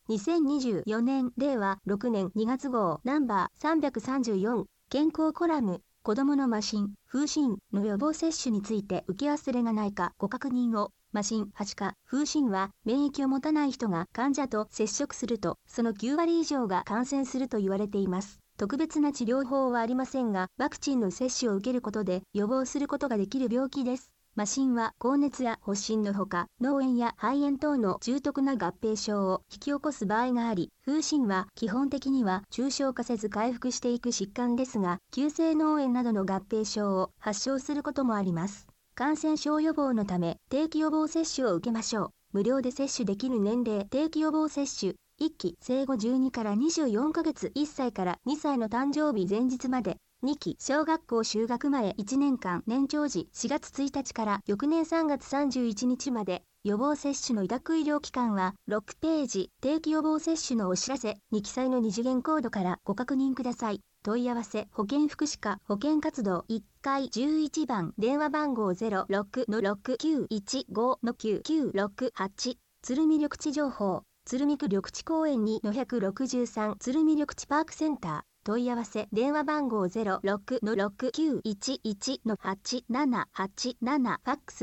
2024年令和6年2月号ナンバー334健康コラム子どもの麻疹、風疹の予防接種について受け忘れがないかご確認を。麻疹、はしか、風疹は免疫を持たない人が患者と接触するとその9割以上が感染すると言われています。特別な治療法はありませんが、ワクチンの接種を受けることで予防することができる病気です。麻疹は高熱や発疹のほか、脳炎や肺炎等の重篤な合併症を引き起こす場合があり、風疹は基本的には重症化せず回復していく疾患ですが、急性脳炎などの合併症を発症することもあります。感染症予防のため、定期予防接種を受けましょう。無料で接種できる年齢、定期予防接種。1期、生後12から24ヶ月、1歳から2歳の誕生日前日まで。2期、小学校就学前1年間、年長時4月1日から翌年3月31日まで。予防接種の委託医療機関は6ページ、定期予防接種のお知らせに記載の2次元コードからご確認ください。問い合わせ、保健福祉課、保健活動1階11番、電話番号 06-6915-9968、鶴見緑地情報、鶴見区緑地公園2-163、鶴見緑地パークセンター。問い合わせ、電話番号 06-6911-8787、ファックス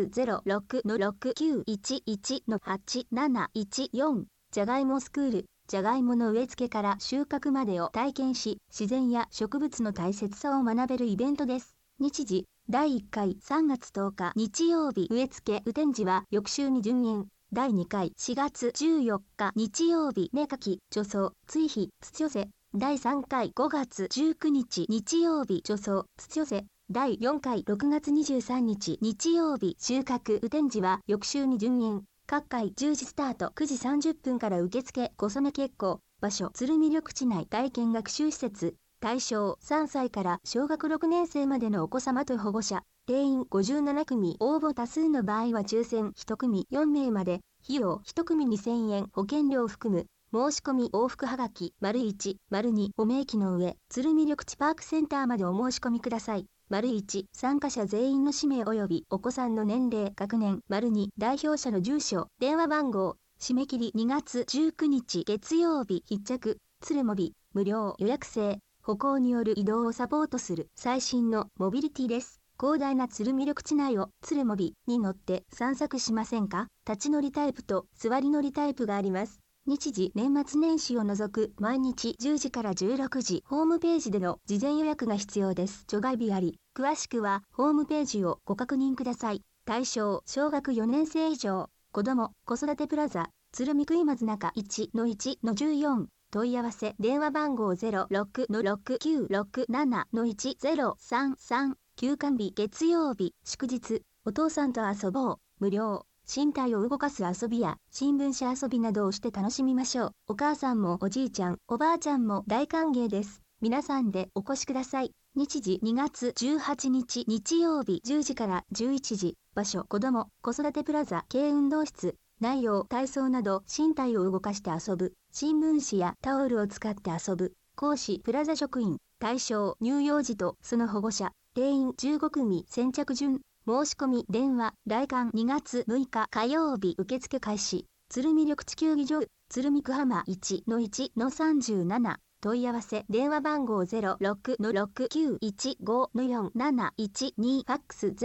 06-6911-8714、じゃがいもスクール、じゃがいもの植え付けから収穫までを体験し、自然や植物の大切さを学べるイベントです。日時、第1回3月10日日曜日植え付け雨天時は翌週に順延。第2回4月14日日曜日芽かき、除草、追肥、土寄せ。第3回5月19日日曜日除草、土寄せ。第4回6月23日日曜日収穫雨天時は翌週に順延。各回10時スタート、9時30分から受付、小染結構。場所、鶴見緑地内体験学習施設。対象、3歳から小学6年生までのお子様と保護者。定員57組、応募多数の場合は抽選1組4名まで。費用1組2000円、保険料含む。申し込み往復はがき、01、02を明記の上、鶴見緑地パークセンターまでお申し込みください。01、参加者全員の氏名及びお子さんの年齢、学年。02、代表者の住所、電話番号。締め切り2月19日月曜日必着。鶴モビ、無料予約制。歩行による移動をサポートする最新のモビリティです。広大な鶴見緑地内を鶴モビに乗って散策しませんか？立ち乗りタイプと座り乗りタイプがあります。日時、年末年始を除く毎日10時から16時、ホームページでの事前予約が必要です。除外日あり。詳しくはホームページをご確認ください。対象、小学4年生以上、子ども、子育てプラザ、鶴見区今津中 1-1-14。問い合わせ、電話番号 06-6967-1033。休館日、月曜日、祝日、お父さんと遊ぼう、無料。身体を動かす遊びや新聞社遊びなどをして楽しみましょう。お母さんもおじいちゃん、おばあちゃんも大歓迎です。皆さんでお越しください。日時2月18日日曜日10時から11時。場所、子ども、子育てプラザ、軽運動室。内容、体操など身体を動かして遊ぶ。新聞紙やタオルを使って遊ぶ。講師、プラザ職員。対象、乳幼児とその保護者。定員15組先着順。申し込み、電話、来館2月6日火曜日受付開始。鶴見緑地球技場、鶴見区浜 1-1-37。問い合わせ、電話番号 06-6915-4712。ファックス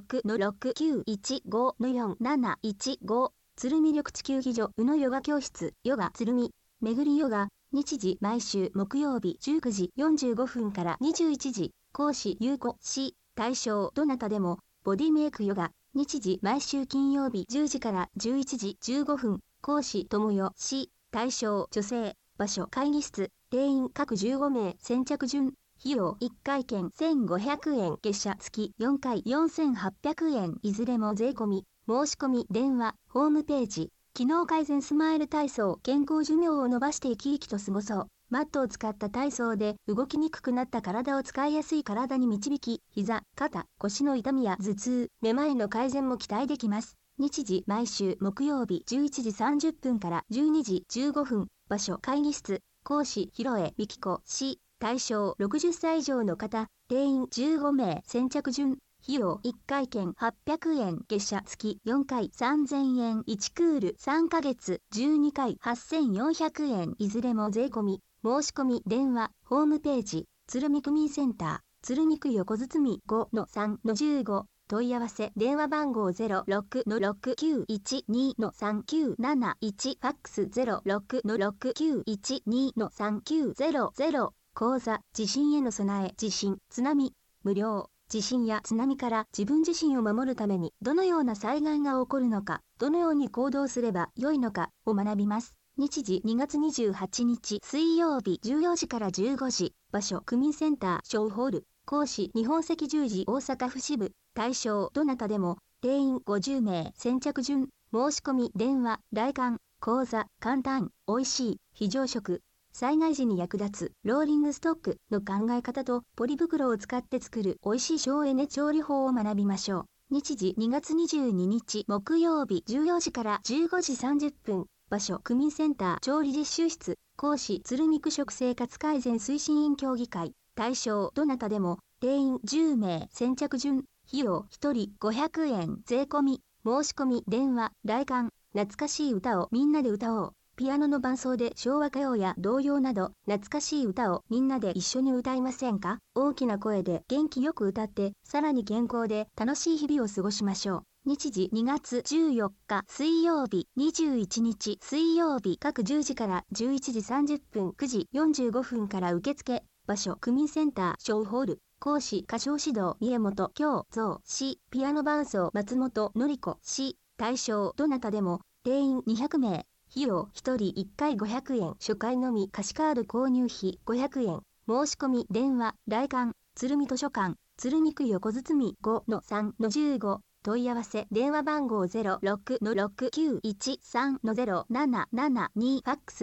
06-6915-4715。鶴見緑地球技場、宇野ヨガ教室、ヨガ鶴見、巡りヨガ。日時、毎週木曜日19時45分から21時。講師、優子、C。対象、どなたでも。ボディメイクヨガ。日時、毎週金曜日10時から11時15分。講師、友よ、C。対象、女性。場所、会議室。定員各15名。先着順。費用、1回券1500円。月謝付4回4800円。いずれも税込み。申し込み、電話、ホームページ。機能改善スマイル体操。健康寿命を伸ばして生き生きと過ごそう。マットを使った体操で動きにくくなった体を使いやすい体に導き、膝、肩、腰の痛みや頭痛、めまいの改善も期待できます。日時、毎週木曜日11時30分から12時15分。場所、会議室。講師、広江美希子 C。対象、60歳以上の方。定員15名。先着順。 費用1回券800円月謝付4回3000円1クール3ヶ月12回8400円いずれも税込み。申し込み電話ホームページ鶴見区民センター鶴見区横堤 5-3-15 問い合わせ電話番号 06-6912-3971 ファックス 06-6912-3900 講座地震への備え地震津波無料地震や津波から自分自身を守るためにどのような災害が起こるのかどのように行動すればよいのかを学びます。日時2月28日水曜日14時から15時場所区民センターショーホール講師日本赤十字大阪府支部対象どなたでも定員50名先着順申し込み電話来館講座簡単おいしい非常食災害時に役立つローリングストックの考え方とポリ袋を使って作るおいしい省エネ調理法を学びましょう。日時2月22日木曜日14時から15時30分場所区民センター調理実習室講師鶴見区食生活改善推進員協議会対象どなたでも定員10名先着順費用1人500円税込み申し込み電話来館懐かしい歌をみんなで歌おうピアノの伴奏で昭和歌謡や童謡など懐かしい歌をみんなで一緒に歌いませんか。大きな声で元気よく歌ってさらに健康で楽しい日々を過ごしましょう。日時2月14日水曜日21日水曜日各10時から11時30分9時45分から受付場所区民センターショーホール講師歌唱指導家本京造氏ピアノ伴奏松本典子氏対象どなたでも定員200名費用1人1回500円初回のみ歌詞カード購入費500円申し込み電話来館鶴見図書館鶴見区横堤 5-3-15問い合わせ電話番号 06-6913-0772 ファックス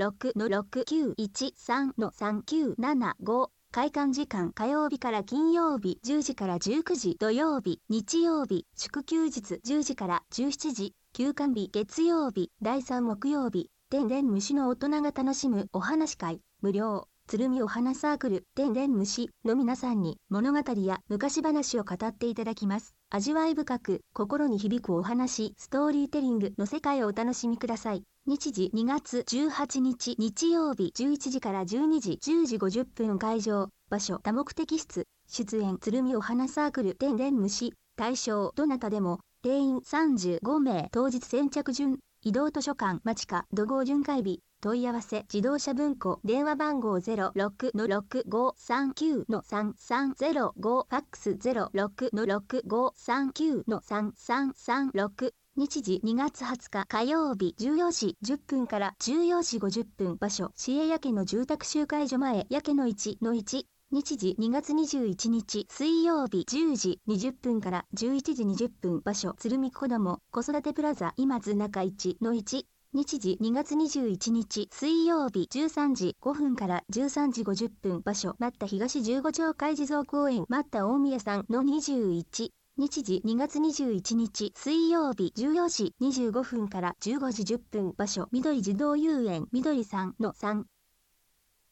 06-6913-3975 開館時間火曜日から金曜日10時から19時土曜日日曜日祝休日10時から17時休館日月曜日第3木曜日でんでん虫の大人が楽しむお話会無料鶴見お花サークルでんでん虫の皆さんに物語や昔話を語っていただきます。味わい深く心に響くお話ストーリーテリングの世界をお楽しみください。日時2月18日日曜日11時から12時10時50分会場場所多目的室出演鶴見お花サークルでんでん虫対象どなたでも定員35名当日先着順移動図書館町か土号巡回日問い合わせ自動車文庫電話番号 06-6539-3305 ファックス 06-6539-3336 日時2月20日火曜日14時10分から14時50分場所市営焼の住宅集会所前焼の 1-1日時2月21日水曜日10時20分から11時20分場所鶴見子ども子育てプラザ今津中 1-1日時2月21日水曜日13時5分から13時50分場所待った東15丁会地蔵公園待った大宮さんの21日時2月21日水曜日14時25分から15時10分場所緑児童遊園緑さんの3